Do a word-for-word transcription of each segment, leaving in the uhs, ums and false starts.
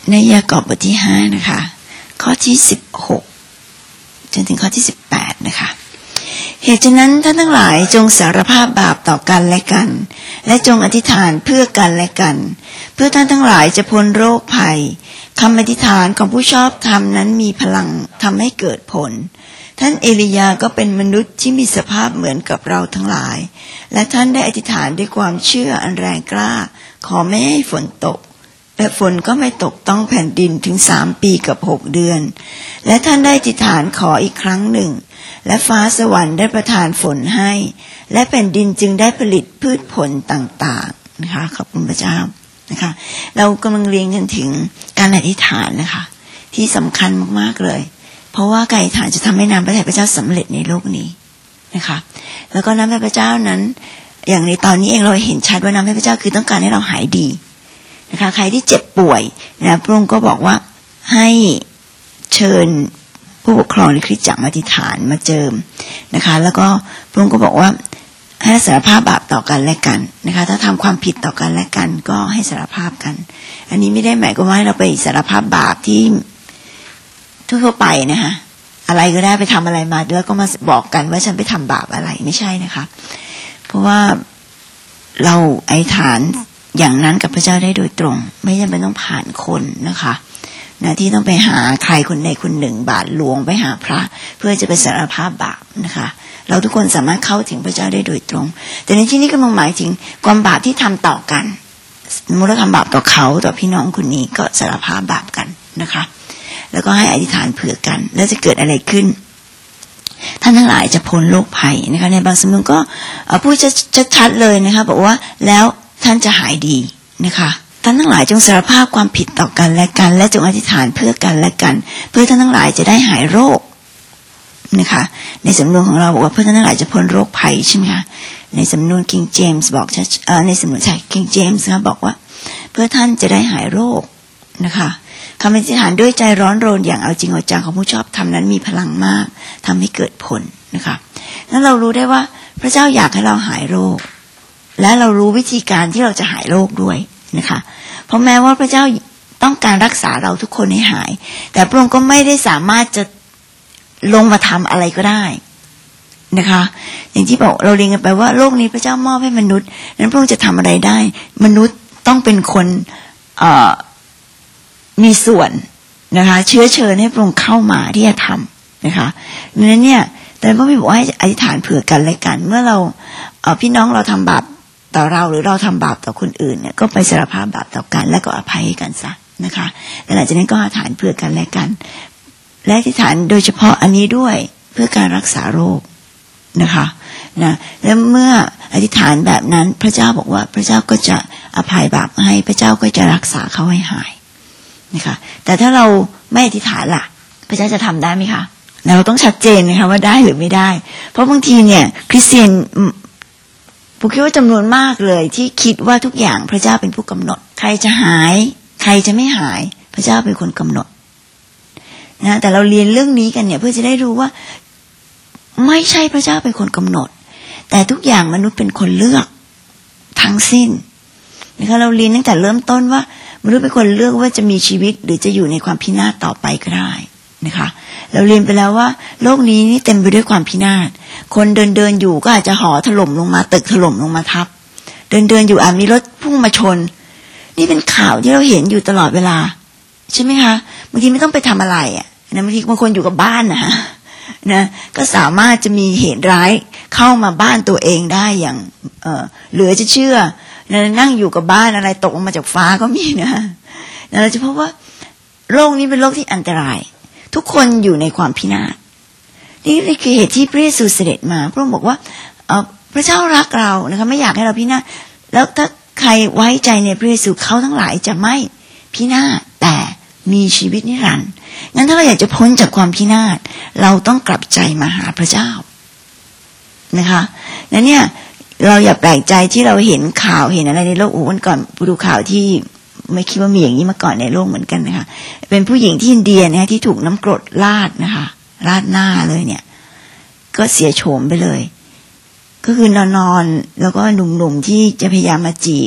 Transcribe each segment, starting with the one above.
ในยากอบบทที่ห้านะคะข้อที่สิบหกจนถึงข้อที่สิบแปดนะคะเหตุฉะนั้นท่านทั้งหลายจงสารภาพบาปต่อกันและกันและจงอธิษฐานเพื่อกันและกันเพื่อท่านทั้งหลายจะพ้นโรคภัยคำอธิษฐานของผู้ชอบธรรมนั้นมีพลังทำให้เกิดผลท่านเอลียาก็เป็นมนุษย์ที่มีสภาพเหมือนกับเราทั้งหลายและท่านได้อธิษฐานด้วยความเชื่ออันแรงกล้าขอไม่ให้ฝนตกและฝนก็ไม่ตกต้องแผ่นดินถึงสามปีกับหกเดือนและท่านได้อธิษฐานขออีกครั้งหนึ่งและฟ้าสวรรค์ได้ประทานฝนให้และแผ่นดินจึงได้ผลิตพืชผลต่างๆนะคะขอบคุณพระเจ้านะคะเรากำลังเรียนกันถึงการอธิษฐานนะคะที่สำคัญมากๆเลยเพราะว่าการอธิษฐานจะทำให้น้ำพระทัยพระเจ้าสำเร็จในโลกนี้นะคะแล้วก็น้ำพระทัยพระเจ้านั้นอย่างในตอนนี้เองเราเห็นชัดว่าน้ำพระทัยพระเจ้าคือต้องการให้เราหายดีนะคะใครที่เจ็บป่วยนะพระองค์ก็บอกว่าให้เชิญผู้ปกครองในคริสตจักรมาอธิษฐานมาเจิมนะคะแล้วก็พระองค์ก็บอกว่าให้สารภาพบาปต่อกันและกันนะคะถ้าทำความผิดต่อกันและกันก็ให้สารภาพกันอันนี้ไม่ได้หมายความว่าเราไปสารภาพบาปที่ทั่วไปนะคะอะไรก็ได้ไปทำอะไรมาแล้วก็มาบอกกันว่าฉันไปทำบาปอะไรไม่ใช่นะคะเพราะว่าเราอธิษฐานอย่างนั้นกับพระเจ้าได้โดยตรงไม่จำเป็นต้องผ่านคนนะคะนะที่ต้องไปหาใครคนใดคนหนึ่งบาทหลวงไปหาพระเพื่อจะไปสารภาพบาปนะคะเราทุกคนสามารถเข้าถึงพระเจ้าได้โดยตรงแต่ในที่นี้ก็หมายถึงความบาปที่ทำต่อกันเมื่อเราทำบาปต่อเขาต่อพี่น้องคนนี้ก็สารภาพบาปกันนะคะแล้วก็ให้อธิษฐานเผื่อกันแล้วจะเกิดอะไรขึ้นท่านทั้งหลายจะพ้นโรคภัยนะคะในบางสำนวนก็พูดชัดๆเลยนะคะบอกว่าแล้วท่านจะหายดีนะคะท่านทั้งหลายจงสารภาพความผิดต่อกันและกันและจงอธิษฐานเพื่อกันและกันเพื่อท่านทั้งหลายจะได้หายโรคนะคะในสำนวนของเราบอกว่าเพื่อท่านทั้งหลายจะพ้นโรคภัยใช่ไหมคะในสำนวน King James บอกเอ่อในสำนวนใช่ King James นะบอกว่าเพื่อท่านจะได้หายโรคนะคะคำอธิษฐานด้วยใจร้อนรนอย่างเอาจริงเอาจังของผู้ชอบธรรมนั้นมีพลังมากทำให้เกิดผลนะคะนั้นเรารู้ได้ว่าพระเจ้าอยากให้เราหายโรคและเรารู้วิธีการที่เราจะหายโรคด้วยนะคะเพราะแม้ว่าพระเจ้าต้องการรักษาเราทุกคนให้หายแต่พระองค์ก็ไม่ได้สามารถจะลงมาทำอะไรก็ได้นะคะอย่างที่บอกเราเรียนกันไปว่าโลกนี้พระเจ้ามอบให้มนุษย์นั้นพระองค์จะทำอะไรได้มนุษย์ต้องเป็นคนเอ่อมีส่วนนะคะเชื้อเชิญให้พระองค์เข้ามาที่จะทำนะคะดังนั้นเนี่ยแต่พระบิดาบอกให้อธิษฐานเผื่อกันและกันเมื่อเราเอ่อพี่น้องเราทำบาปต่อเราหรือเราทำบาปต่อคนอื่นเนี่ยก็ไปสารภาพบาปต่อกันและก็อภัยให้กันซะนะคะหลังจากนั้นก็อธิษฐานเผื่อกันและกันและอธิษฐานโดยเฉพาะอันนี้ด้วยเพื่อการรักษาโรคนะคะนะแล้วเมื่ออธิษฐานแบบนั้นพระเจ้าบอกว่าพระเจ้าก็จะอภัยบาปให้พระเจ้าก็จะรักษาเขาให้หายนะคะแต่ถ้าเราไม่อธิษฐานล่ะพระเจ้าจะทำได้ไหมคะเราต้องชัดเจนนะคะว่าได้หรือไม่ได้เพราะบางทีเนี่ยคริสเตียนผมคิดว่าจำนวนมากเลยที่คิดว่าทุกอย่างพระเจ้าเป็นผู้กำหนดใครจะหายใครจะไม่หายพระเจ้าเป็นคนกำหนดนะแต่เราเรียนเรื่องนี้กันเนี่ยเพื่อจะได้รู้ว่าไม่ใช่พระเจ้าเป็นคนกำหนดแต่ทุกอย่างมนุษย์เป็นคนเลือกทั้งสิ้นนะคะเราเรียนตั้งแต่เริ่มต้นว่ามนุษย์เป็นคนเลือกว่าจะมีชีวิตหรือจะอยู่ในความพินาศต่อไปก็ได้นะคะเราเรียนไปแล้วว่าโลกนี้นี่เต็มไปด้วยความพินาศคนเดินเดินอยู่ก็อาจจะหอถล่มลงมาตึกถล่มลงมาทับเดินเดินอยู่อาจมีรถพุ่งมาชนนี่เป็นข่าวที่เราเห็นอยู่ตลอดเวลาใช่ไหมคะบางทีไม่ต้องไปทำอะไรอ่ะนะบางทีบางคนอยู่กับบ้านนะฮะนะก็สามารถจะมีเหตุร้ายเข้ามาบ้านตัวเองได้อย่างเอ่อเหลือจะเชื่อนะนั่งอยู่กับบ้านอะไรตกลงมาจากฟ้าก็มีนะนะเราจะพบว่าโลกนี้เป็นโลกที่อันตรายทุกคนอยู่ในความพินาศนี่คือเหตุที่พระเยซูเสด็จมาพระองค์บอกว่าเอ่อพระเจ้ารักเรานะคะไม่อยากให้เราพินาศแล้วถ้าใครไว้ใจในพระเยซูเขาทั้งหลายจะไม่พินาศแต่มีชีวิตนิรันดร์งั้นถ้าเราอยากจะพ้นจากความพินาศเราต้องกลับใจมาหาพระเจ้านะคะนั้นเนี่ยเราอย่าแปลกใจที่เราเห็นข่าวเห็นอะไรในโลกวันก่อนดูข่าวที่ไม่คิดว่ามีอย่างนี้มาก่อนในโลกเหมือนกันนะคะเป็นผู้หญิงที่อินเดียนะคะที่ถูกน้ำกรดราดนะคะราดหน้าเลยเนี่ยก็เสียโฉมไปเลยก็คือนอนๆแล้วก็หนุ่มๆที่จะพยายามมาจีบ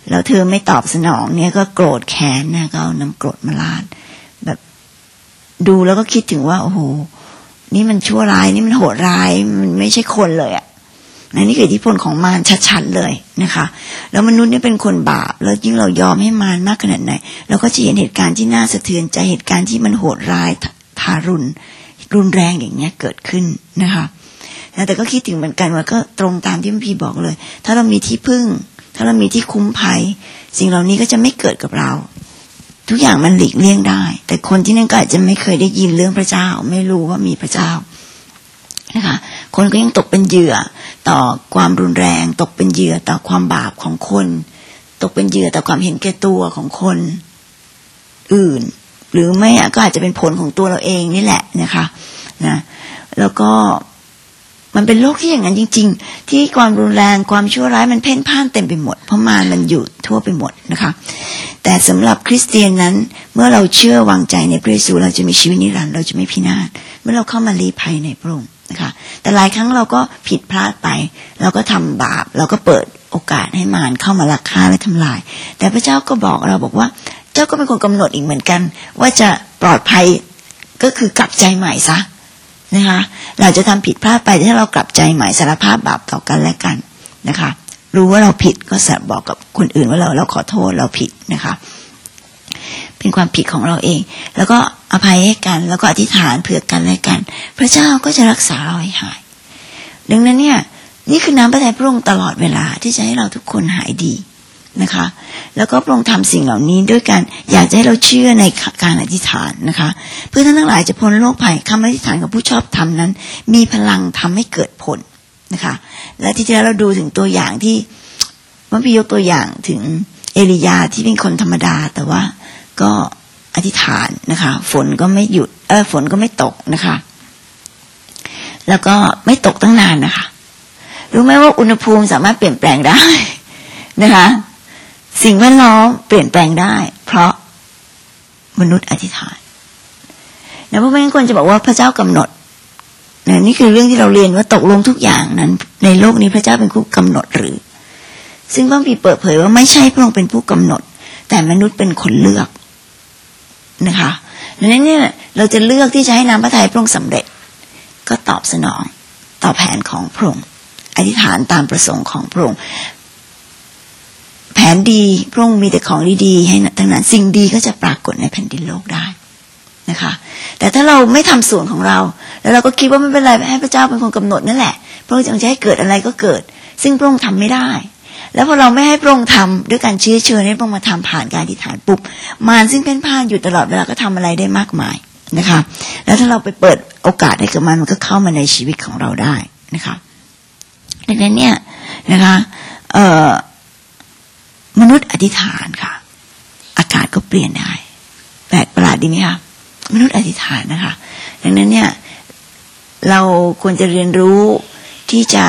แล้วเธอไม่ตอบสนองเนี่ยก็โกรธแค้นนะก็เอาน้ำกรดมาราดแบบดูแล้วก็คิดถึงว่าโอ้โหนี่มันชั่วร้ายนี่มันโหดร้ายมันไม่ใช่คนเลยอ่ะนี่คืออิทธิพลของมารชัดๆเลยนะคะแล้วมนุษย์เนี่ยเป็นคนบาปแล้วยิ่งเรายอมให้มารมากขนาดไหนเราก็จะเห็นเหตุการณ์ที่น่าสะเทือนใจเหตุการณ์ที่มันโหดร้ายทารุณรุนแรงอย่างเงี้ยเกิดขึ้นนะคะแต่ก็คิดถึงเหมือนกันว่าก็ตรงตามที่พระพีบอกเลยถ้าเรามีที่พึ่งถ้าเรามีที่คุ้มภัยสิ่งเหล่านี้ก็จะไม่เกิดกับเราทุกอย่างมันหลีกเลี่ยงได้แต่คนที่นั่นก็อาจจะไม่เคยได้ยินเรื่องพระเจ้าไม่รู้ว่ามีพระเจ้านะคะคนก็ยังตกเป็นเหยื่อต่อความรุนแรงตกเป็นเหยื่อต่อความบาปของคนตกเป็นเหยื่อต่อความเห็นแก่ตัวของคนอื่นหรือไม่ก็อาจจะเป็นผลของตัวเราเองนี่แหละนะคะนะแล้วก็มันเป็นโลกที่อย่างนั้นจริงๆที่ความรุนแรงความชั่วร้ายมันเพ่นพ่านเต็มไปหมดเพราะมารมันอยู่ทั่วไปหมดนะคะแต่สำหรับคริสเตียนนั้นเมื่อเราเชื่อวางใจในพระเยซูเราจะมีชีวิตนิรันดร์เราจะไม่พินาศเมื่อเราเข้ามาลี้ภัยในพระองค์นะคะแต่หลายครั้งเราก็ผิดพลาดไปเราก็ทำบาปเราก็เปิดโอกาสให้มารเข้ามาลักฆ่าและทำลายแต่พระเจ้าก็บอกเราบอกว่าเจ้าก็เป็นคนกำหนดอีกเหมือนกันว่าจะปลอดภัยก็คือกลับใจใหม่ซะนะคะเราจะทำผิดพลาดไปแต่ถ้าเรากลับใจใหม่สารภาพบาปต่อกันและกันนะคะรู้ว่าเราผิดก็สัตย์บอกกับคนอื่นว่าเราเราขอโทษเราผิดนะคะเป็นความผิดของเราเองแล้วก็อภัยให้กันแล้วก็อธิษฐานเผื่อกันและกันพระเจ้าก็จะรักษาเราให้หายดังนั้นเนี่ยนี่คือน้ำพระทัยพระองค์ตลอดเวลาที่จะให้เราทุกคนหายดีนะคะแล้วก็พระองค์ทำสิ่งเหล่านี้ด้วยการอยากจะให้เราเชื่อในการอธิษฐานนะคะเพื่อท่านทั้งหลายจะพ้นโรคภัยคำอธิษฐานของผู้ชอบธรรมนั้นมีพลังทำให้เกิดผลนะคะและที่ที่แล้วเราดูถึงตัวอย่างที่พระพี่ยกตัวอย่างถึงเอลียาที่เป็นคนธรรมดาแต่ว่าก็อธิษฐานนะคะฝนก็ไม่หยุดเออฝนก็ไม่ตกนะคะแล้วก็ไม่ตกตั้งนานนะคะรู้ไหมว่าอุณหภูมิสามารถเปลี่ยนแปลงได้นะคะสิ่งแวดล้อมเปลี่ยนแปลงได้เพราะมนุษย์อธิษฐานนะเพราะไม่งั้นคนจะบอกว่าพระเจ้ากำหนดนะนี่คือเรื่องที่เราเรียนว่าตกลงทุกอย่างนั้นในโลกนี้พระเจ้าเป็นผู้กำหนดหรือซึ่งพระบิดาเปิดเผยว่าไม่ใช่พระองค์เป็นผู้กำหนดแต่มนุษย์เป็นคนเลือกนะคะดังนั้นเนี่ยเราจะเลือกที่จะให้น้ำพระทัยพระองค์สำเร็จก็ตอบสนองต่อแผนของพระองค์อธิษฐานตามประสงค์ของพระองค์แผนดีพระองค์มีแต่ของดีๆให้ทั้งนั้นสิ่งดีก็จะปรากฏในแผ่นดินโลกได้นะคะแต่ถ้าเราไม่ทำส่วนของเราแล้วเราก็คิดว่าไม่เป็นไรให้พระเจ้าเป็นคนกำหนดนั่นแหละพระองค์จะให้เกิดอะไรก็เกิดซึ่งพระองค์ทำไม่ได้แล้วพอเราไม่ให้พระองค์ทำด้วยการเชื้อเชิญให้พระองค์มาทำผ่านการอธิษฐานปุ๊บมารซึ่งเป็นผ่านอยู่ตลอดเวลาก็ทำอะไรได้มากมายนะคะแล้วถ้าเราไปเปิดโอกาสให้กับมันมันก็เข้ามาในชีวิตของเราได้นะคะดังนั้นเนี่ยนะคะเอ่อมนุษย์อธิษฐานค่ะอากาศก็เปลี่ยนได้แปลกประหลาดดีไหมคะมนุษย์อธิษฐานนะคะดังนั้นเนี่ยเราควรจะเรียนรู้ที่จะ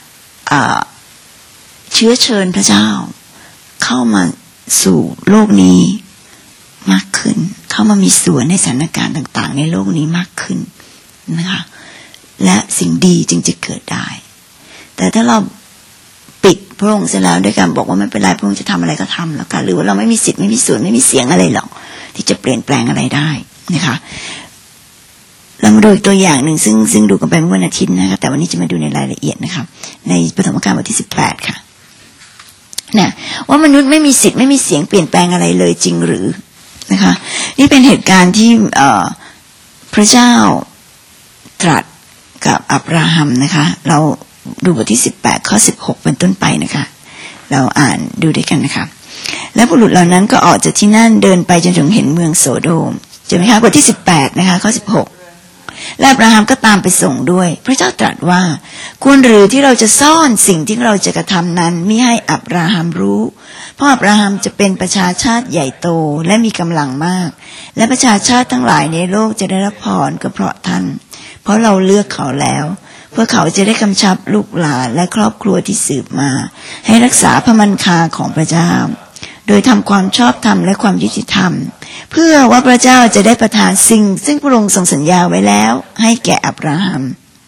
เชื้อเชิญพระเจ้าเข้ามาสู่โลกนี้มากขึ้นเข้ามามีส่วนในสถานการณ์ต่างๆในโลกนี้มากขึ้นนะคะและสิ่งดีจึงจะเกิดได้แต่ถ้าเราปิดพระองค์เสร็จแล้วด้วยการบอกว่าไม่เป็นไรพระองค์จะทำอะไรก็ทำแล้วกันหรือว่าเราไม่มีสิทธิ์ไม่มีส่วนไม่มีเสียงอะไรหรอกที่จะเปลี่ยนแปลงอะไรได้นะคะเรามาดูตัวอย่างหนึ่งซึ่งซึ่งดูกันไปเมื่อวันอาทิตย์นะคะแต่วันนี้จะมาดูในรายละเอียดนะคะในปฐมกาลบทที่สิบแปดค่ะเนี่ยว่ามนุษย์ไม่มีสิทธิ์ไม่มีเสียงเปลี่ยนแปลงอะไรเลยจริงหรือนะคะนี่เป็นเหตุการณ์ที่พระเจ้าตรัสกับอับราฮัมนะคะเราดูบทที่สิบแปดข้อสิบหกเป็นต้นไปนะคะเราอ่านดูด้วยกันนะคะและบุรุษเหล่านั้นก็ออกจากที่นั่นเดินไปจนถึงเห็นเมืองโสโดมใช่ไหมคะบทที่สิบแปดนะคะข้อสิบหกและอับราฮัมก็ตามไปส่งด้วยพระเจ้าตรัสว่าควรหรือที่เราจะซ่อนสิ่งที่เราจะกระทำนั้นมิให้อับราฮัมรู้เพราะอับราฮัมจะเป็นประชาชาติใหญ่โตและมีกำลังมากและประชาชาติทั้งหลายในโลกจะได้รับพรก็เพราะท่านเพราะเราเลือกเขาแล้วเพื่อเขาจะได้กำชับลูกหลานและครอบครัวที่สืบมาให้รักษาพระมันคาของพระเจ้าโดยทำความชอบธรรมและความยุติธรรมเพื่อว่าพระเจ้าจะได้ประทานสิ่งซึ่งพระองค์ทรงสัญญาไว้แล้วให้แก่อับราฮัม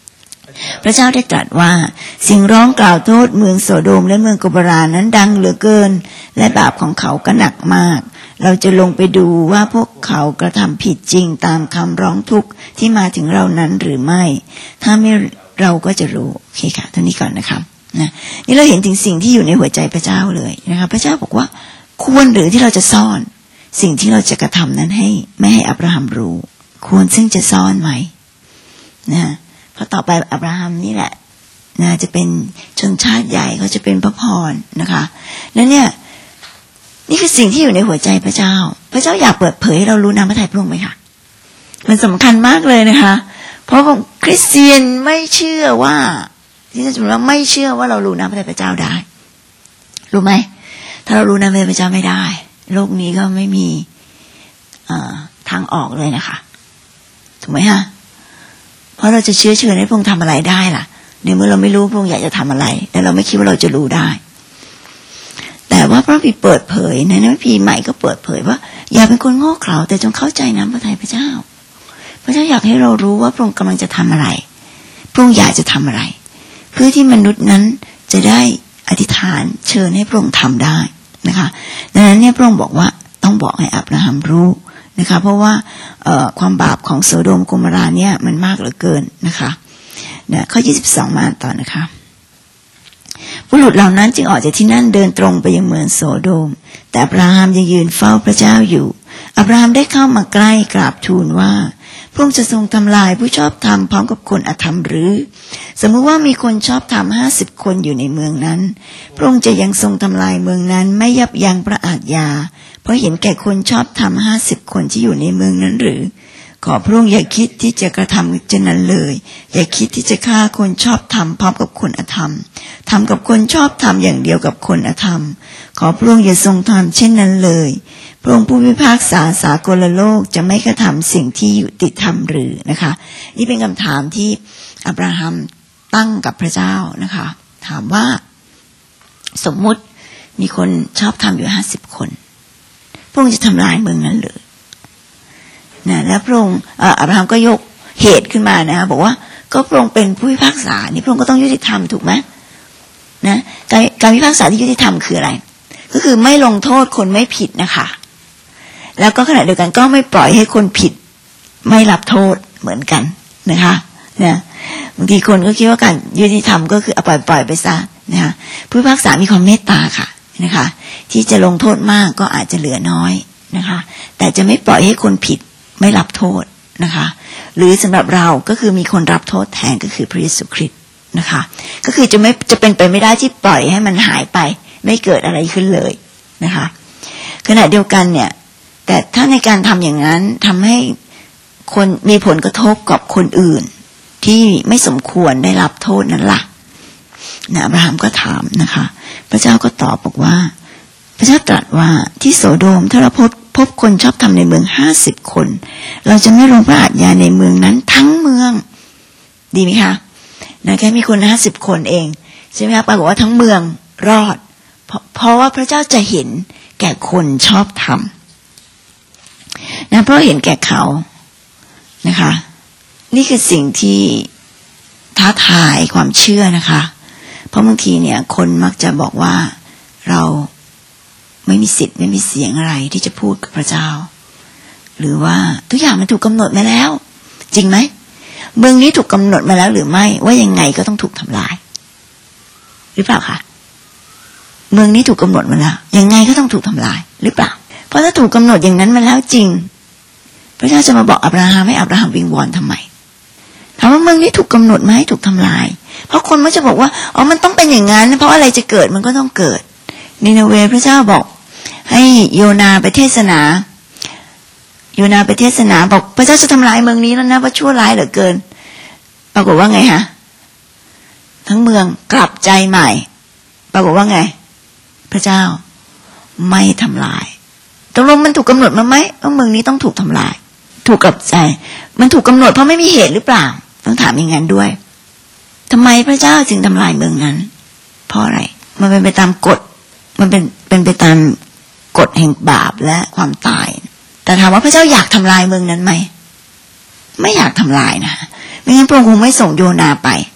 พระเจ้าได้ตรัสว่าสิ่งร้องกล่าวโทษเมืองโสโดมและเมืองโกโมรานั้นดังเหลือเกินและบาปของเขาก็หนักมากเราจะลงไปดูว่าพวกเขากระทำผิดจริงตามคำร้องทุกข์ที่มาถึงเรานั้นหรือไม่ถ้าไม่เราก็จะรู้โอเคค่ะเท่านี้ก่อนนะครับนะนี่เราเห็นถึงสิ่งที่อยู่ในหัวใจพระเจ้าเลยนะครับพระเจ้าบอกว่าควรหรือที่เราจะซ่อนสิ่งที่เราจะกระทำนั้นให้ไม่ให้อับราฮัมรู้ควรซึ่งจะซ่อนไหมนะเพราะต่อไปอับราฮัมนี่แหละนะจะเป็นชนชาติใหญ่เขาจะเป็นพระพรนะคะแล้วเนี่ยนี่คือสิ่งที่อยู่ในหัวใจพระเจ้าพระเจ้าอยากเปิดเผยให้เรารู้น้ำพระทัยพระองค์ไหมคะมันสำคัญมากเลยนะคะเพราะคริสเตียนไม่เชื่อว่าที่จะจุดว่าไม่เชื่อว่าเรารู้น้ำพระทัยพระเจ้าได้รู้ไหมถ้าเรารู้น้ำพระทัยพระเจ้าไม่ได้โลกนี้ก็ไม่มีทางออกเลยนะคะถูกไหมฮะเพราะเราจะเชื่อเชื่อให้พระองค์ทำอะไรได้ล่ะในเมื่อเราไม่รู้พระองค์อยากจะทำอะไรและเราไม่คิดว่าเราจะรู้ได้แต่ว่าพระบิดาเปิดเผยในพระพีใหม่ก็เปิดเผยว่าอย่าเป็นคนโง่เขลาแต่จงเข้าใจน้ำพระทัยพระเจ้าพระเจ้าอยากให้เรารู้ว่าพระองค์กำลังจะทำอะไรพระองค์อยากจะทำอะไรเพื่อที่มนุษย์นั้นจะได้อธิษฐานเชิญให้พระองค์ทำได้นะคะดังนั้นเนี่ยพระองค์บอกว่าต้องบอกให้อับราฮัมรู้นะคะเพราะว่าความบาปของโสโดมโกโมราเนี่ยมันมากเหลือเกินนะคะเนี่ยข้อยี่สิบสองมาต่อนะคะบุรุษเหล่านั้นจึงออกจากที่นั่นเดินตรงไปยังเมืองโสโดมแต่อับราฮัมยังยืนเฝ้าพระเจ้าอยู่อับราฮัมได้เข้ามาใกล้กราบทูลว่าพระองค์จะทรงทำลายผู้ชอบธรรมพร้อมกับคนอธรรมหรือสมมติว่ามีคนชอบธรรมห้าสิบคนอยู่ในเมืองนั้นพระองค์จะยังทรงทำลายเมืองนั้นไม่ยับยั้งพระอาทยาเพราะเห็นแก่คนชอบธรรมห้าสิบคนที่อยู่ในเมืองนั้นหรือขอพระองค์อย่าคิดที่จะกระทำเช่นนั้นเลยอย่าคิดที่จะฆ่าคนชอบธรรมพร้อมกับคนอธรรมทำกับคนชอบธรรมอย่างเดียวกับคนอธรรมขอพระองค์อย่าทรงทำเช่นนั้นเลยพระองค์ผู้พิพากษาสากลโลกจะไม่กระทำสิ่งที่ยุติธรรมหรือนะคะนี่เป็นคำถามที่อับราฮัมตั้งกับพระเจ้านะคะถามว่าสมมุติมีคนชอบธรรมอยู่ห้าสิบคนพระองค์จะทำลายเมืองนั้นหรือนะแล้วพระองค์อับราฮัมก็ยกเหตุขึ้นมานะคะบอกว่าก็พระองค์เป็นผู้พิพากษานี่พระองค์ก็ต้องยุติธรรมถูกไหมนะการการพิพากษาที่ยุติธรรมคืออะไรก็คือไม่ลงโทษคนไม่ผิดนะคะแล้วก็ขณะเดียวกันก็ไม่ปล่อยให้คนผิดไม่รับโทษเหมือนกันนะคะเนี่ยบางทีคนก็คิดว่าการยุติธรรมก็คือเอาปล่อยปล่อยไปซะนะคะผู้พิพากษามีความเมตตาค่ะนะคะที่จะลงโทษมากก็อาจจะเหลือน้อยนะคะแต่จะไม่ปล่อยให้คนผิดไม่รับโทษนะคะหรือสำหรับเราก็คือมีคนรับโทษแทนก็คือพระเยซูคริสต์นะคะก็คือจะไม่จะเป็นไปไม่ได้ที่ปล่อยให้มันหายไปไม่เกิดอะไรขึ้นเลยนะคะขณะเดียวกันเนี่ยแต่ถ้าในการทำอย่างนั้นทำให้คนมีผลกระทบกับคนอื่นที่ไม่สมควรได้รับโทษนั้นล่ะนะอับราฮัมก็ถามนะคะพระเจ้าก็ตอบบอกว่าพระเจ้าตรัสว่าที่โสโดมถ้าเราพบพบคนชอบธรรมในเมืองห้าสิบคนเราจะไม่ลงพระอาทยาในเมืองนั้นทั้งเมืองดีไหมคะนะแค่มีคนห้าสิบคนเองใช่ไหมคะปรากฏว่าทั้งเมืองรอดเพราะเพราะว่าพระเจ้าจะเห็นแก่คนชอบธรรมนะเพราะเห็นแก่เขานะคะนี่คือสิ่งที่ท้าทายความเชื่อนะคะเพราะบางทีเนี่ยคนมักจะบอกว่าเราไม่มีสิทธิ์ไม่มีเสียงอะไรที่จะพูดกับพระเจ้าหรือว่าทุกอย่างมันถูกกำหนดมาแล้วจริงไหมเมืองนี้ถูกกำหนดมาแล้วหรือไม่ว่ายังไงก็ต้องถูกทำลายหรือเปล่าคะเมืองนี้ถูกกำหนดมาแล้วยังไงก็ต้องถูกทำลายหรือเปล่าเพราะถ้าถูกกำหนดอย่างนั้นมาแล้วจริงพระเจ้าจะมาบอกอับราฮัมให้อับราฮัมวิงวอนทำไมถามว่าเมืองนี้ถูกกำหนดมาให้ถูกทำลายเพราะคนมักจะบอกว่าอ๋อมันต้องเป็นอย่างนั้นเพราะอะไรจะเกิดมันก็ต้องเกิดนินาเวพระเจ้าบอกให้โยนาไปเทศนาโยนาไปเทศนาบอกพระเจ้าจะทำลายเมืองนี้แล้วนะเพราะชั่วร้ายเหลือเกินปรากฏว่าไงฮะทั้งเมืองกลับใจใหม่ปรากฏว่าไงพระเจ้าไม่ทำลายตกลงมันถูกกำหนดมาไหมว่าเมืองนี้ต้องถูกทำลายถูกกลับใจมันถูกกำหนดเพราะไม่มีเหตุหรือเปล่าต้องถามอย่างนั้นด้วยทำไมพระเจ้าจึงทำลายเมืองนั้นเพราะอะไรมันเป็นไปตามกฎมันเป็นเป็นไปตามกฎแห่งบาปและความตายแต่ถามว่าพระเจ้าอยากทำลายเมืองนั้นไหมไม่อยากทำลายนะไม่งั้นพระองค์คงไม่ส่งโยนาไป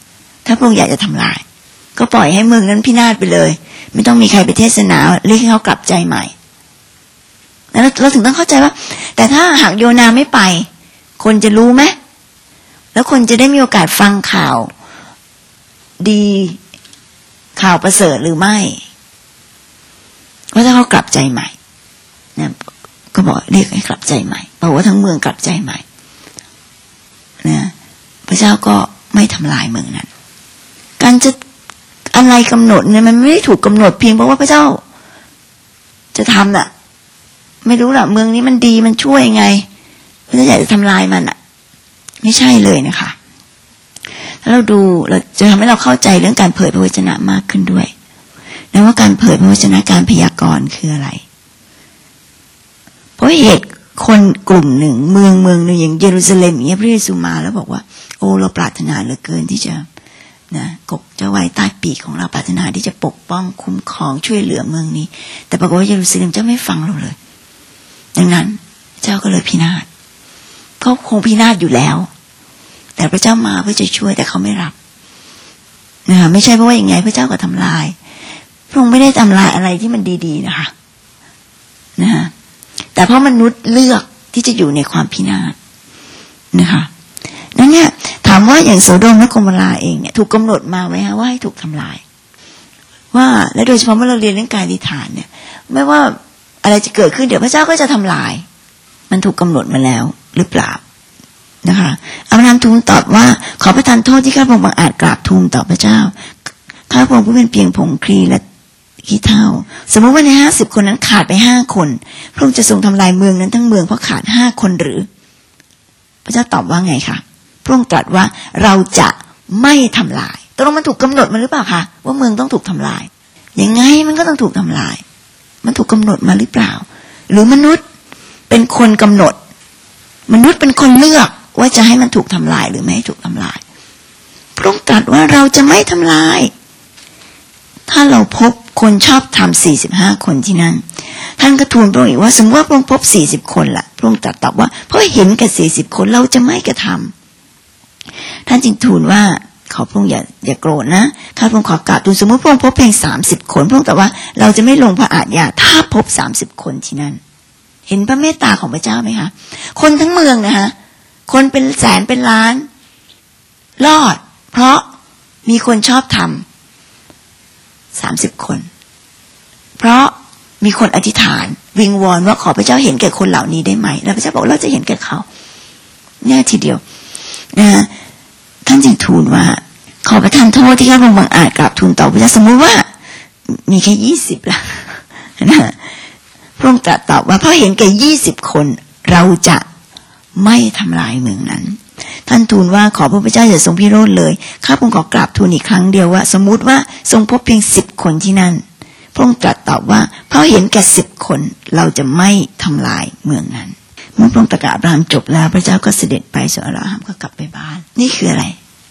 ถ้าพระองค์อยากจะทำลายก็ปล่อยให้เมืองนั้นพินาศไปเลยไม่ต้องมีใครไปเทศนาเรียกให้เขากลับใจใหม่แล้วเราถึงต้องเข้าใจว่าแต่ถ้าหากโยนาไม่ไปคนจะรู้ไหมแล้วคนจะได้มีโอกาสฟังข่าวดีข่าวประเสริฐหรือไม่ว่าถ้าเขากลับใจใหม่นะก็บอกเรียกให้กลับใจใหม่บอกว่าทั้งเมืองกลับใจใหม่นะพระเจ้าก็ไม่ทำลายเมืองนั้นการจะอะไรกำหนดเนี่ยมันไม่ได้ถูกกำหนดเพียงเพราะว่าพระเจ้าจะทำน่ะไม่รู้หรอกเมืองนี้มันดีมันช่วยไงพระเจ้าอยากจะทำลายมันอ่ะไม่ใช่เลยนะคะถ้าเราดูเราจะทำให้เราเข้าใจเรื่องการเผยพระวจนะมากขึ้นด้วยนะว่าการเผยพระวจนะการพยากรณ์คืออะไรเพราะเหตุคนกลุ่มหนึ่งเมืองเมืองหนึ่งอย่างเยรูซาเล็มอย่างเงี้ยพระเยซูมาแล้วบอกว่าโอ้เราปรารถนาเหลือเกินที่จะนะกกจะไว้ใต้ปีกของเราปรารถนาที่จะปกป้องคุ้มครองช่วยเหลือเมืองนี้แต่ปรากฏว่าเยรูซาเล็มเจ้าไม่ฟังเราเลยดังนั้นเจ้าก็เลยพินาศเขาคงพินาศอยู่แล้วแต่พระเจ้ามาเพื่อจะช่วยแต่เขาไม่รับนะไม่ใช่เพราะว่าอย่างไงพระเจ้าก็ทำลายพระองค์ไม่ได้ทำลายอะไรที่มันดีๆนะคะนะฮะแต่เพราะมนุษย์เลือกที่จะอยู่ในความพินาศนะคะนั่นเนี่ยถามว่าอย่างโสโดมและโกโมราเองเนี่ยถูกกำหนดมาไว้ฮะว่าให้ถูกทำลายว่าและโดยเฉพาะเมื่อเราเรียนเรื่องการอธิษฐานเนี่ยไม่ว่าอะไรจะเกิดขึ้นเดี๋ยวพระเจ้าก็จะทำลายมันถูกกำหนดมาแล้วหรือเปล่านะคะอับราฮัมทูลตอบว่าขอประทานโทษที่ข้าพระองค์บังอาจกราบทูลต่อพระเจ้าข้าพระองค์ผู้เป็นเพียงผงคลีและขี้เถ้าสมมติว่าในห้าสิบคนนั้นขาดไปห้าคนพระองค์จะทรงทำลายเมืองนั้นทั้งเมืองเพราะขาดห้าคนหรือพระเจ้าตอบว่าไงคะพระองค์ตรัสว่าเราจะไม่ทำลายตกลงมันถูกกำหนดมาหรือเปล่าคะว่าเมืองต้องถูกทำลายยังไงมันก็ต้องถูกทำลายมันถูกกำหนดมาหรือเปล่าหรือมนุษย์เป็นคนกำหนดมนุษย์เป็นคนเลือกว่าจะให้มันถูกทำลายหรือไม่ให้ถูกทำลายพระองค์ตรัสว่าเราจะไม่ทำลายถ้าเราพบคนชอบทำสี่สิบห้าคนที่นั่นท่านก็ทูลพระองค์อีกว่าสมมติว่าพระองค์พบสี่สิบคนล่ะพระองค์ตรัสตอบว่าเพราะเห็นแก่สี่สิบคนเราจะไม่กระทำท่านจึงทูลว่าขอพระองค์อย่าอย่าโกรธนะข้าพระองค์ขอกราบทูลสมมติพระองค์พบเพียงสามสิบคนพระองค์ตรัสว่าเราจะไม่ลงพระอาญาถ้าพบสามสิบคนที่นั่นเห็นพระเมตตาของพระเจ้าไหมคะคนทั้งเมืองนะคะคนเป็นแสนเป็นล้านรอดเพราะมีคนชอบทำสามสิบคนเพราะมีคนอธิษฐานวิงวอนว่าขอพระเจ้าเห็นแก่คนเหล่านี้ได้ไหมแล้วพระเจ้าบอกเราจะเห็นแก่เขาแน่ทีเดียวนะท่านจึงทูลว่าขอประทานโทษที่ข้าพระองค์บังอาจกราบทูลต่อพระเจ้าสมมติว่ามีแค่ยี่สิบละนะพระองค์ตรัสตอบว่าเพราะเห็นแก่ยี่สิบคนเราจะไม่ทำลายเมืองนั้นท่านทูลว่าขอพระพุทธเจ้าอย่าทรงพิโรธเลยข้าพระองค์ขอกราบทูลอีกครั้งเดียวว่าสมมุติว่าทรงพบเพียงสิบคนที่นั่นพระองค์ตรัสตอบว่าเพราะเห็นแก่สิบคนเราจะไม่ทำลายเมืองนั้นเมื่อพระองค์ตรัสกับอับราฮัมจบแล้วพระเจ้าก็เสด็จไปส่วนอับราฮัมก็กลับไปบ้านนี่คืออะไร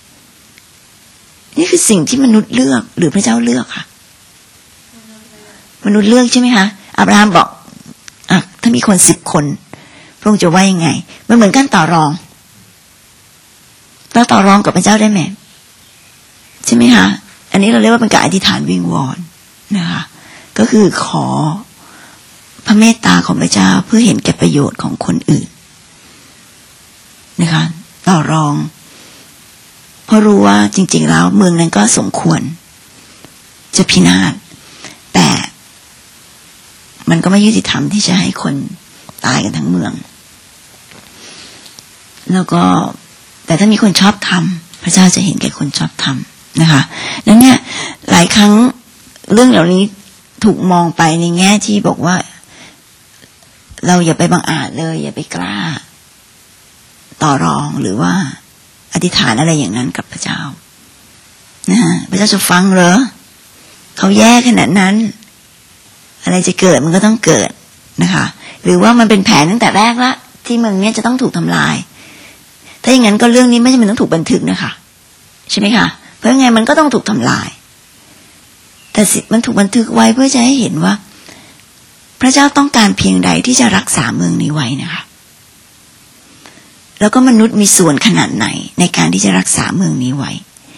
นี่คือสิ่งที่มนุษย์เลือกหรือพระเจ้าเลือกค่ะมนุษย์เลือกใช่ไหมคะอับราฮัมบอกอ่ะถ้ามีคนสิบคนพระองค์จะว่ายังไงมันเหมือนกันต่อรองเราต่อรองกับพระเจ้าได้ไหมใช่ไหมคะอันนี้เราเรียกว่าเป็นการอธิษฐานวิงวอนนะคะก็คือขอพระเมตตาของพระเจ้าเพื่อเห็นแก่ประโยชน์ของคนอื่นนะคะต่อรองเพราะรู้ว่าจริงๆแล้วเมืองนั้นก็สมควรจะพินาศแต่มันก็ไม่ยุติธรรมที่จะให้คนตายกันทั้งเมืองแล้วก็แต่ถ้ามีคนชอบทำพระเจ้าจะเห็นแก่คนชอบทำนะคะแล้วเนี่ยหลายครั้งเรื่องเหล่านี้ถูกมองไปในแง่ที่บอกว่าเราอย่าไปบังอาจเลยอย่าไปกล้าต่อรองหรือว่าอธิษฐานอะไรอย่างนั้นกับพระเจ้านะฮะพระเจ้าจะฟังเหรอเขาแย่ขนาดนั้นอะไรจะเกิดมันก็ต้องเกิดนะคะหรือว่ามันเป็นแผนตั้งแต่แรกละที่เมืองนี้จะต้องถูกทำลายถ้าอย่างนั้นก็เรื่องนี้ไม่จำเป็นต้องถูกบันทึกนะคะใช่ไหมคะเพราะไงมันก็ต้องถูกทำลายแต่มันถูกบันทึกไว้เพื่อจะให้เห็นว่าพระเจ้าต้องการเพียงใดที่จะรักษาเมืองนี้ไว้นะคะแล้วก็มนุษย์มีส่วนขนาดไหนในการที่จะรักษาเมืองนี้ไว้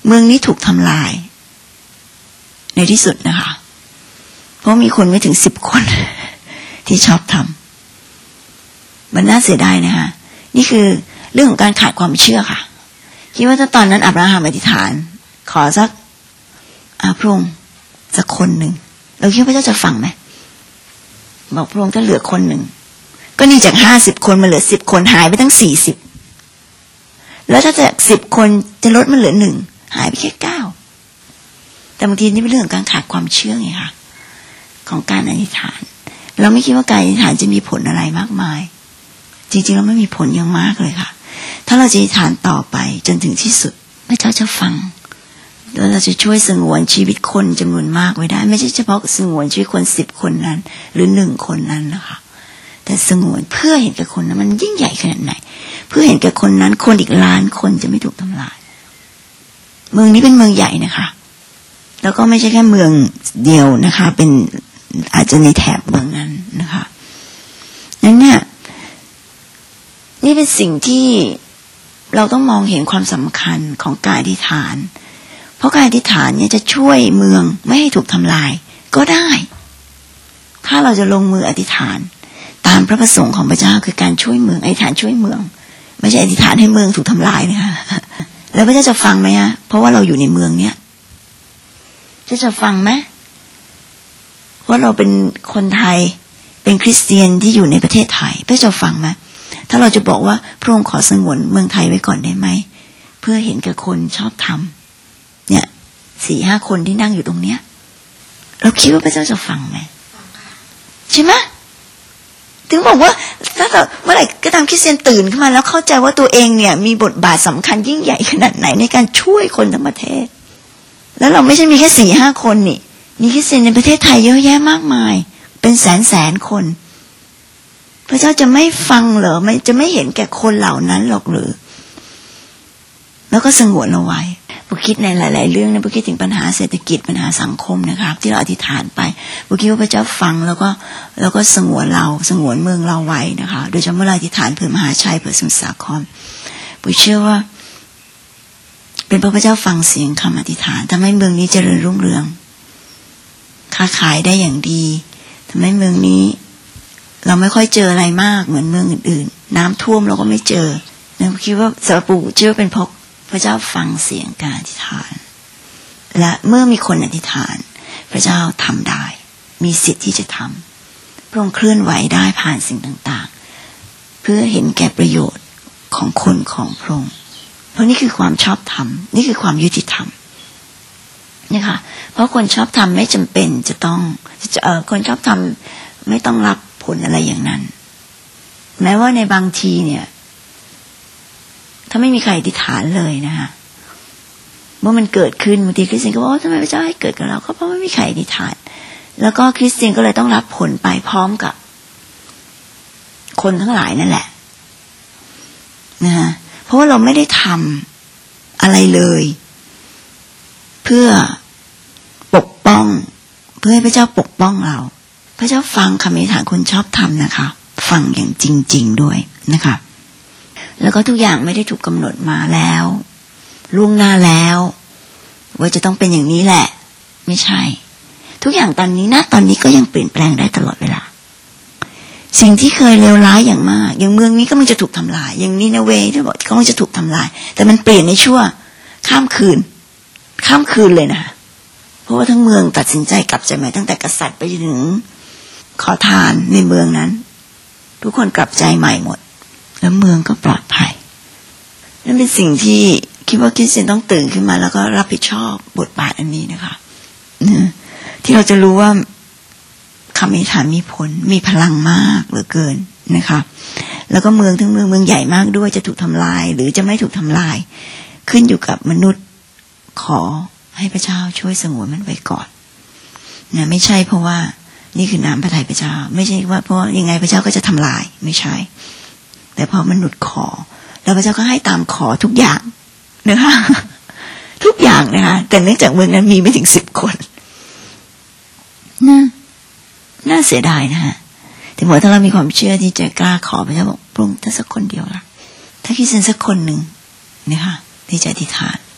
เมืองนี้ถูกทำลายในที่สุดนะคะเพราะมีคนไม่ถึงสิบคนที่ชอบทำมันน่าเสียดายนะคะนี่คือเรื่องของการขาดความเชื่อค่ะคิดว่าถ้าตอนนั้นอับราฮัมอธิษฐานขอสักอาพระองค์สักคนหนึ่งเราคิดว่าพระเจ้าจะฟังไหมบอกพระองค์ถ้าเหลือคนหนึ่งก็นี่จากห้าสิบคนมาเหลือสิบคนหายไปทั้งสี่สิบแล้วถ้าจากสิบคนจะลดมาเหลือหนึ่งหายไปแค่เก้าแต่บางทีนี่เป็นเรื่องของการขาดความเชื่อไงคะของการอธิษฐานเราไม่คิดว่าการอธิษฐานจะมีผลอะไรมากมายจริงๆเราไม่มีผลอย่างมากเลยค่ะถ้าเราจะอธิษฐานต่อไปจนถึงที่สุดพระเจ้าจะฟังแล้วเราจะช่วยสงวนชีวิตคนจำนวนมากไว้ได้ไม่ใช่เฉพาะสงวนชีวิตคนสิบคนนั้นหรือหนึ่งคนนั้นนะคะแต่สงวนเพื่อเห็นแก่คนนั้นมันยิ่งใหญ่ขนาดไหนเพื่อเห็นแก่คนนั้นคนอีกล้านคนจะไม่ถูกทำลายเมืองนี้เป็นเมืองใหญ่นะคะแล้วก็ไม่ใช่แค่เมืองเดียวนะคะเป็นอาจจะในแถบเมืองนั้นนะคะนั้นเนี่ยนี่เป็นสิ่งที่เราต้องมองเห็นความสำคัญของการอธิษฐานเพราะการอธิษฐานเนี่ยจะช่วยเมืองไม่ให้ถูกทำลายก็ได้ถ้าเราจะลงมืออธิษฐานตามพระประสงค์ของพระเจ้าคือการช่วยเมืองอธิษฐานช่วยเมืองไม่ใช่อธิษฐานให้เมืองถูกทำลายนะคะแล้วพระเจ้าจะฟังไหมฮะเพราะว่าเราอยู่ในเมืองเนี้ยจะจะฟังไหมว่าเราเป็นคนไทยเป็นคริสเตียนที่อยู่ในประเทศไทยพระเจ้าฟังไหมถ้าเราจะบอกว่าพระองค์ขอสงวนเมืองไทยไว้ก่อนได้ไหมเพื่อเห็นแก่คนชอบทำเนี่ยสี่ห้าคนที่นั่งอยู่ตรงเนี้ยเราคิดว่าพระเจ้าจะฟังไหมใช่ไหมถึงบอกว่าถ้าเราเมื่อไหร่ก็ตามคริสเตียนตื่นขึ้นมาแล้วเข้าใจว่าตัวเองเนี่ยมีบทบาทสำคัญยิ่งใหญ่ขนาดไหนในการช่วยคนทั้งประเทศแล้วเราไม่ใช่มีแค่สี่ห้าคนนี่มีคริสเตียนในประเทศไทยเยอะแยะมากมายเป็นแสนแสนคนพระเจ้าจะไม่ฟังเหรอไม่จะไม่เห็นแก่คนเหล่านั้นหรอกหรือแล้วก็สงวนเอาไว้บุคิดในหลายๆเรื่องนะบุคิดถึงปัญหาเศรษฐกิจปัญหาสังคมนะคะที่เราอธิษฐานไปบุคิดว่าพระเจ้าฟังแล้วก็แล้วก็สงวนเราสงวนเมืองเราไว้นะคะโดยเฉพาะเราอธิษฐานเผื่อมหาชัยเผื่อสมุทรสาครบุเชื่อว่าเป็นเพราะพระเจ้าฟังเสียงคำอธิษฐานทำให้เมืองนี้เจริญรุ่งเรืองค้าขายได้อย่างดีทำให้เมืองนี้เราไม่ค่อยเจออะไรมากเหมือนเมืองอื่นๆน้ำท่วมเราก็ไม่เจอนะคิดว่าสำหรับปู่เชื่อเป็นเพราะพระเจ้าฟังเสียงการอธิษฐานและเมื่อมีคนอธิษฐานพระเจ้าทำได้มีสิทธิ์ที่จะทำพระองค์เคลื่อนไหวได้ผ่านสิ่งต่างๆเพื่อเห็นแก่ประโยชน์ของคนของพระองค์เพราะนี่คือความชอบธรรมนี่คือความยุติธรรมนี่ค่ะเพราะคนชอบธรรมไม่จำเป็นจะต้องเอ่อคนชอบธรรมไม่ต้องรับผลอะไรอย่างนั้นแม้ว่าในบางทีเนี่ยถ้าไม่มีใครอธิษฐานเลยนะคะเมื่อมันเกิดขึ้นบางทีคริสเตียนก็บอกว่าทำไมพระเจ้าให้เกิดกับเราก็เพราะไม่มีใครอธิษฐานแล้วก็คริสเตียนก็เลยต้องรับผลไปพร้อมกับคนทั้งหลายนั่นแหละนะคะเพราะว่าเราไม่ได้ทำอะไรเลยเพื่อปกป้องเพื่อให้พระเจ้าปกป้องเราพระเจ้าฟังคำอธิษฐานคนชอบทำนะคะฟังอย่างจริงๆด้วยนะคะแล้วก็ทุกอย่างไม่ได้ถูกกำหนดมาแล้วล่วงหน้าแล้วว่าจะต้องเป็นอย่างนี้แหละไม่ใช่ทุกอย่างตอนนี้นะตอนนี้ก็ยังเปลี่ยนแปลงได้ตลอดเวลาสิ่งที่เคยเลวร้ายอย่างมากอย่างเมืองนี้ก็มันจะถูกทำลายอย่างนี้นะเวที่บอกก็มันจะถูกทำลายแต่มันเปลี่ยนในชั่วข้ามคืนข้ามคืนเลยนะเพราะว่าทั้งเมืองตัดสินใจกลับใจใหม่ตั้งแต่กษัตริย์ไปจนถึงขอทานในเมืองนั้นทุกคนกลับใจใหม่หมดแล้วเมืองก็ปลอดภัยนั่นเป็นสิ่งที่คิดว่าคริสเตียนต้องตื่นขึ้นมาแล้วก็รับผิดชอบบทบาทอันนี้นะคะที่เราจะรู้ว่าคำอธิษฐานมีผลมีพลังมากเหลือเกินนะคะแล้วก็เมืองทั้งเมืองเมืองใหญ่มากด้วยจะถูกทำลายหรือจะไม่ถูกทำลายขึ้นอยู่กับมนุษย์ขอให้พระเจ้าช่วยสงวนมันไว้ก่อนนะไม่ใช่เพราะว่านี่คือน้ำพระทัยพระเจ้าไม่ใช่ว่าเพราะยังไงพระเจ้าก็จะทำลายไม่ใช่แต่พอมนุษย์ขอแล้วพระเจ้าก็ให้ตามขอทุกอย่างนะคะทุกอย่างนะคะแต่เนื่องจากเมืองนั้นมีไม่ถึงสิบคนน่าน่าเสียดายนะฮะถึงบอกถ้าเรามีความเชื่อที่จะกล้าขอพระเจ้าบอกพระองค์ถ้าสักคนเดียวล่ะถ้าคริสเตียนสักคนหนึ่งนะคะที่จะอธิษฐาน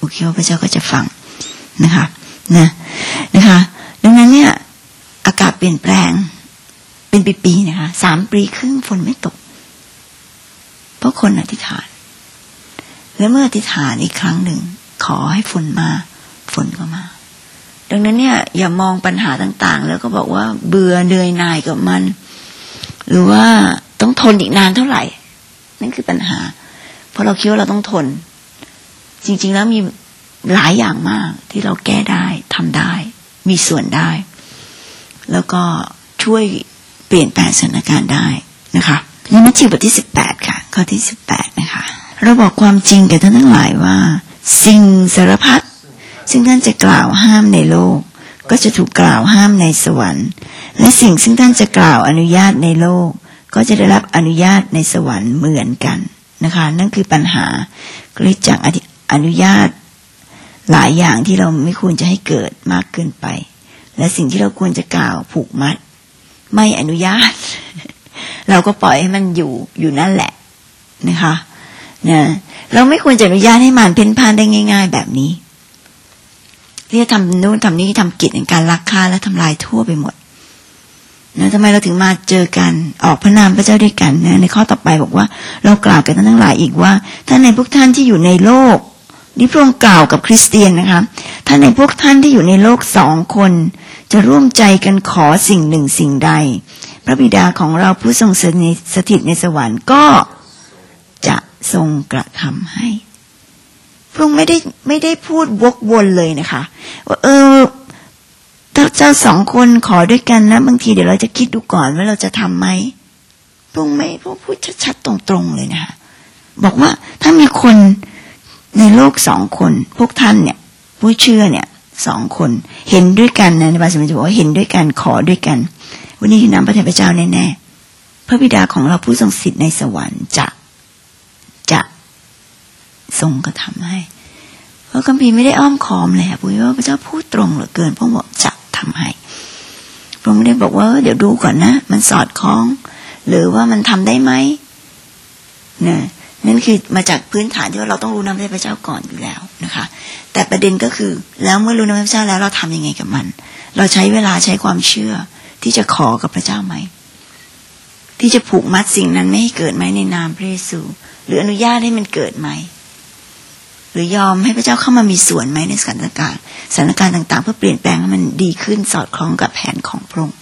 ผมคิดว่าพระเจ้าก็จะฟังนะคะนะนะคะดังนั้นเนี่ยอากาศเปลี่ยนแปลงเป็นปีๆนะคะสามปีครึ่งฝนไม่ตกเพราะคนอธิษฐานและเมื่ออธิษฐานอีกครั้งหนึ่งขอให้ฝนมาฝนก็มาดังนั้นเนี่ยอย่ามองปัญหาต่างๆแล้วก็บอกว่าเบื่อเหนื่อยหน่ายกับมันหรือว่าต้องทนอีกนานเท่าไหร่นั่นคือปัญหาเพราะเราคิดว่าเราต้องทนจริงๆแล้วมีหลายอย่างมากที่เราแก้ได้ทำได้มีส่วนได้แล้วก็ช่วยเปลี่ยนแปลงสถานการณ์ได้นะคะในมัทธิวบทที่สิบแปดค่ะข้อที่สิบแปดนะคะเราบอกความจริงแก่ท่านทั้งหลายว่าสิ่งสารพัดซึ่งท่านจะกล่าวห้ามในโลกก็จะถูกกล่าวห้ามในสวรรค์และสิ่งซึ่งท่านจะกล่าวอนุญาตในโลกก็จะได้รับอนุญาตในสวรรค์เหมือนกันนะคะนั่นคือปัญหาคริสตจักรอนุญาตหลายอย่างที่เราไม่ควรจะให้เกิดมากเกินไปและสิ่งที่เราควรจะกล่าวผูกมัดไม่อนุญาต เราก็ปล่อยให้มันอยู่อยู่นั่นแหละนะคะนะเราไม่ควรจะอนุญาตให้มันเพ่นพ่านได้ง่ายๆแบบนี้ที่จะทำนู่นทำนี้ทำกิจในการลักฆ่าและทำลายทั่วไปหมดนะทำไมเราถึงมาเจอกันออกพระนามพระเจ้าด้วยกันนะในข้อต่อไปบอกว่าเรากล่าวกันทั้งหลายอีกว่าท่านในพวกท่านที่อยู่ในโลกนี่พระองค์กล่าวกับคริสเตียนนะคะท่านในพวกท่านที่อยู่ในโลกสองคนจะร่วมใจกันขอสิ่งหนึ่งสิ่งใดพระบิดาของเราผู้ทรงสถิตในสวรรค์ก็จะทรงกระทำให้พระองค์ไม่ได้ไม่ได้พูดวกวนเลยนะคะว่าเออเจ้าสองคนขอด้วยกันนะบางทีเดี๋ยวเราจะคิดดูก่อนว่าเราจะทำไหมพระองค์ไม่พระองค์พูดชัดๆตรงๆเลยนะคะบอกว่าถ้ามีคนในโลกสองคนพวกท่านเนี่ยผู้เชื่อเนี่ยสองคนเห็นด้วยกันนะในภาษาอังกฤษบอกว่าเห็นด้วยกันขอด้วยกันวันนี้คือนำพระทัยพระเจ้าแน่ๆพระบิดาของเราผู้ทรงสิทธิ์ในสวรรค์จะจะทรงกระทำให้เพราะคัมภีร์ไม่ได้อ้อมค้อมเลยค่ะเพราะว่าพระเจ้าพูดตรงเหลือเกินพระองค์บอกจะทำให้พระองค์ไม่ได้บอกว่าเดี๋ยวดูก่อนนะมันสอดคล้องหรือว่ามันทำได้ไหมเนี่ยนั่นคือมาจากพื้นฐานที่ว่าเราต้องรู้นำพระเจ้าก่อนอยู่แล้วนะคะแต่ประเด็นก็คือแล้วเมื่อรู้นำพระเจ้าแล้วเราทำยังไงกับมันเราใช้เวลาใช้ความเชื่อที่จะขอกับพระเจ้าไหมที่จะผูกมัดสิ่งนั้นไม่ให้เกิดไหมในนามพระเยซูหรืออนุญาตให้มันเกิดไหมหรือยอมให้พระเจ้าเข้ามามีส่วนไหมในสถานการณ์สถานการณ์ต่างๆเพื่อเปลี่ยนแปลงให้มันดีขึ้นสอดคล้องกับแผนของพระองค์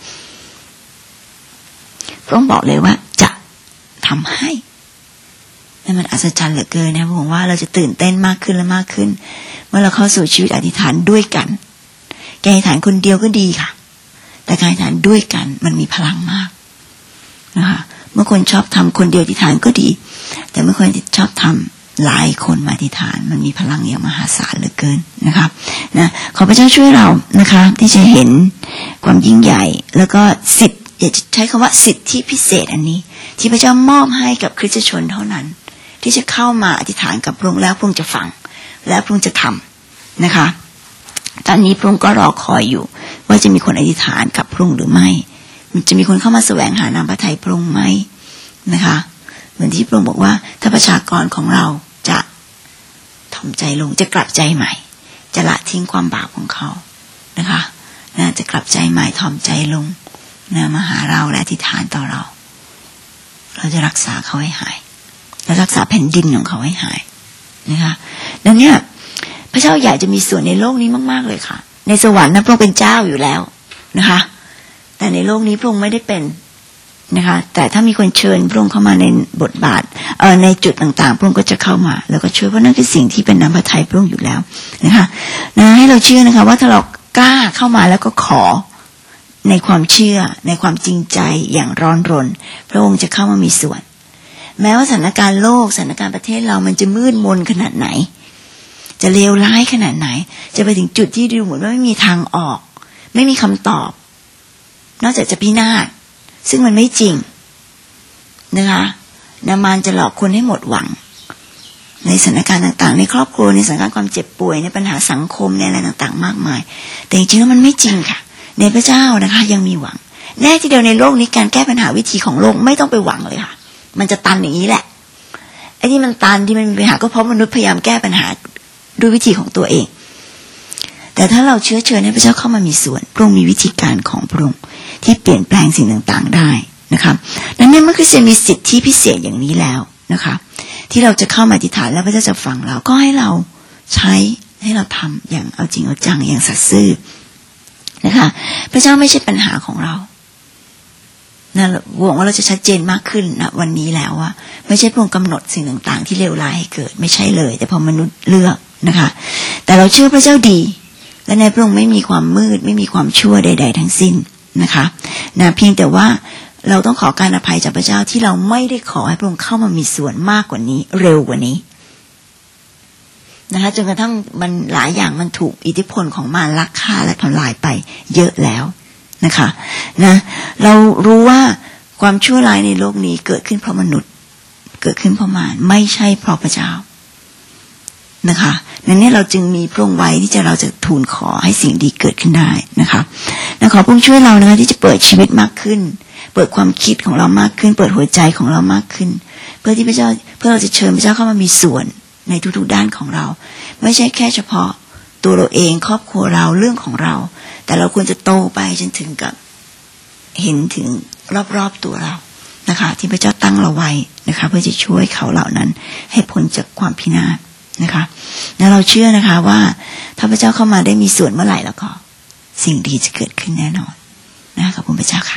พระองค์บอกเลยว่าจะทำให้นั่นมันอัศจรรย์เหลือเกินนะผมว่าเราจะตื่นเต้นมากขึ้นและมากขึ้นเมื่อเราเข้าสู่ชีวิตอธิษฐานด้วยกันแกอธิษฐานคนเดียวก็ดีค่ะแต่การอธิษฐานด้วยกันมันมีพลังมากนะคะเมื่อคนชอบทำคนเดียวอธิษฐานก็ดีแต่เมื่อคนชอบทำหลายคนมาอธิษฐานมันมีพลังอย่างมหาศาลเหลือเกินนะคะนะขอพระเจ้าช่วยเรานะคะที่จะเห็นความยิ่งใหญ่แล้วก็สิทธิ์อยากจะใช้คำว่าสิทธิพิเศษอันนี้ที่พระเจ้ามอบให้กับคริสตชนเท่านั้นที่จะเข้ามาอธิษฐานกับพระองค์แล้วพระองค์จะฟังและพระองค์จะทำนะคะตอนนี้พระองค์ก็รอคอยอยู่ว่าจะมีคนอธิษฐานกับพระองค์หรือไม่จะมีคนเข้ามาแสวงหานามพระทัยพระองค์ไหมนะคะเหมือนที่พระองค์บอกว่าถ้าประชากรของเราจะถ่อมใจลงจะกลับใจใหม่จะละทิ้งความบาปของเขานะคะนะจะกลับใจใหม่ถ่อมใจลงนะมาหาเราและอธิษฐานต่อเราเราจะรักษาเขาให้หายและรักษาแผ่นดินของเขาให้หายนะคะดังนี้พระเจ้าอยากจะมีส่วนในโลกนี้มากๆเลยค่ะในสวรรค์นะพระองค์เป็นเจ้าอยู่แล้วนะคะแต่ในโลกนี้พระองค์ไม่ได้เป็นนะคะแต่ถ้ามีคนเชิญพระองค์เข้ามาในบทบาทเอ่อในจุดต่างๆพระองค์ก็จะเข้ามาแล้วก็ช่วยเพราะนั่นคือสิ่งที่เป็นน้ำพระทัยพระองค์อยู่แล้วนะคะนะให้เราเชื่อนะคะว่าถ้าเรากล้าเข้ามาแล้วก็ขอในความเชื่อในความจริงใจอย่างร้อนรนพระองค์จะเข้ามามีส่วนแม้ว่าสถานการณ์โลกสถานการณ์ประเทศเรามันจะมืดมนขนาดไหนจะเลวร้ายขนาดไหนจะไปถึงจุดที่ดูเหมือนว่าไม่มีทางออกไม่มีคำตอบนอกจากจะพินาศซึ่งมันไม่จริงนะคะนะมารจะหลอกคนให้หมดหวังในสถานการณ์ต่างๆในครอบครัวในสถานการณ์ความเจ็บป่วยในปัญหาสังคมในอะไรต่างๆมากมายแต่จริงๆแล้วมันไม่จริงค่ะในพระเจ้านะคะยังมีหวังแน่ที่เดียวในโลกนี้การแก้ปัญหาวิธีของโลกไม่ต้องไปหวังเลยค่ะมันจะตันอย่างนี้แหละไอ้ที่มันตันที่มันมีปัญหาก็เพราะมนุษย์พยายามแก้ปัญหาด้วยวิธีของตัวเองแต่ถ้าเราเชื้อเชิญให้พระเจ้าเข้ามามีส่วนพระองค์มีวิธีการของพระองค์ที่เปลี่ยนแปลงสิ่งต่างๆได้นะคะดังนั้นเมื่อคริสเตียนมีสิทธิพิเศษอย่างนี้แล้วนะคะที่เราจะเข้ามาอธิษฐานแล้วพระเจ้าจะฟังเราก็ให้เราใช้ให้เราทำอย่างเอาจริงเอาจังอย่างสัตย์ซื่อนะคะพระเจ้าไม่ใช่ปัญหาของเรานะหวังว่าเราจะชัดเจนมากขึ้นนะวันนี้แล้วว่าไม่ใช่พระองค์กำหนดสิ่งต่างๆที่เลวร้ายให้เกิดไม่ใช่เลยแต่พอมนุษย์เลือกนะคะแต่เราเชื่อพระเจ้าดีและในพระองค์ไม่มีความมืดไม่มีความชั่วใดๆทั้งสิ้นนะคะนะเพียงแต่ว่าเราต้องขอการอภัยจากพระเจ้าที่เราไม่ได้ขอให้พระองค์เข้ามามีส่วนมากกว่านี้เร็วกว่านี้นะคะจนกระทั่งมันหลายอย่างมันถูกอิทธิพลของมารลักฆ่าและทำลายไปเยอะแล้วนะคะนะเรารู้ว่าความชั่วร้ายในโลกนี้เกิดขึ้นเพราะมนุษย์เกิดขึ้นเพราะมารไม่ใช่เพราะพระเจ้านะคะนั้นเนี่ยเราจึงมีพระองค์ไว้ที่จะเราจะทูลขอให้สิ่งดีเกิดขึ้นได้นะคะและขอพระองค์ช่วยเรานะคะที่จะเปิดชีวิตมากขึ้นเปิดความคิดของเรามากขึ้นเปิดหัวใจของเรามากขึ้นเพื่อที่พระเจ้าเพื่อเราจะเชิญพระเจ้าเข้ามามีส่วนในทุกๆด้านของเราไม่ใช่แค่เฉพาะตัวเราเองครอบครัวเราเรื่องของเราแต่เราควรจะโตไปจนถึงกับเห็นถึงรอบๆตัวเรานะคะที่พระเจ้าตั้งเราไว้นะคะเพื่อจะช่วยเขาเหล่านั้นให้พ้นจากความพินาศนะคะและเราเชื่อนะคะว่าถ้าพระเจ้าเข้ามาได้มีส่วนเมื่อไหร่แล้วก็สิ่งดีจะเกิดขึ้นแน่นอนนะคะขอบคุณพระเจ้าค่ะ